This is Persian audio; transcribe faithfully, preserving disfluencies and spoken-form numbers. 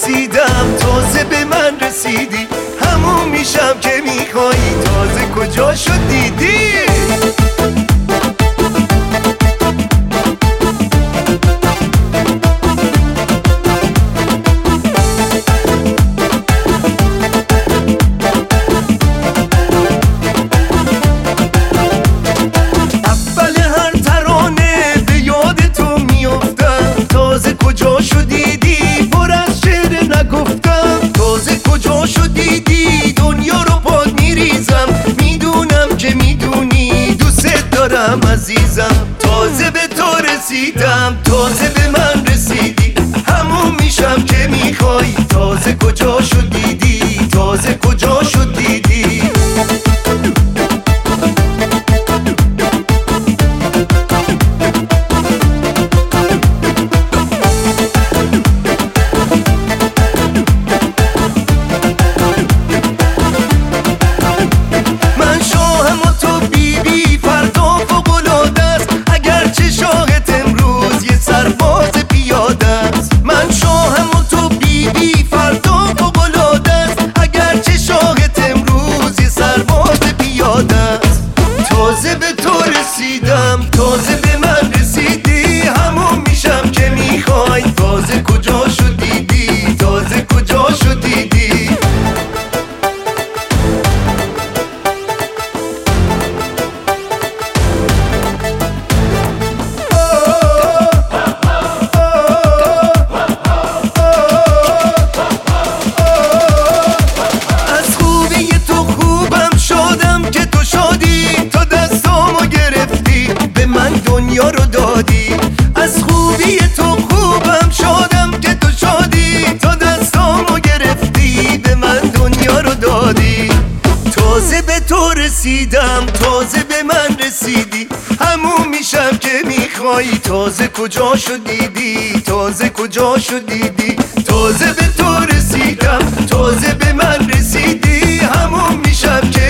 رسیدم، تازه به من رسیدی، همون میشم که میخوایی، تازه کجا شد دیدی؟ عزیزم تازه به تو رسیدم، تازه به من رسیدی، همون میشم که میخوای، تازه کجا شد دیدی، تازه کجا شد دیدی؟ من شاهم و تو بیبی، فردا فوق العاده است، اگرچه شاهت امروز یه سرباز پیاده است. من شاهم و تو بیبی، فردا فوق العاده است، اگرچه شاهت امروز یه سرباز پیاده است. تازه به تو رسیدم، تازه به من رسیدی، همون میشم که میخوای، تازه کجا شد دیدی، تازه کجا شد دیدی؟ دنیا رو دادی، از خوبی تو خوبم شادم که تو شادی، تا دستامو گرفتی به من دنیا رو دادی. تازه به تو رسیدم، تازه به من رسیدی، همون میشم که میخوایی، تازه کجا شد دیدی، تازه کجا شد دیدی؟ تازه به تو رسیدم، تازه به من رسیدی، همون میشم که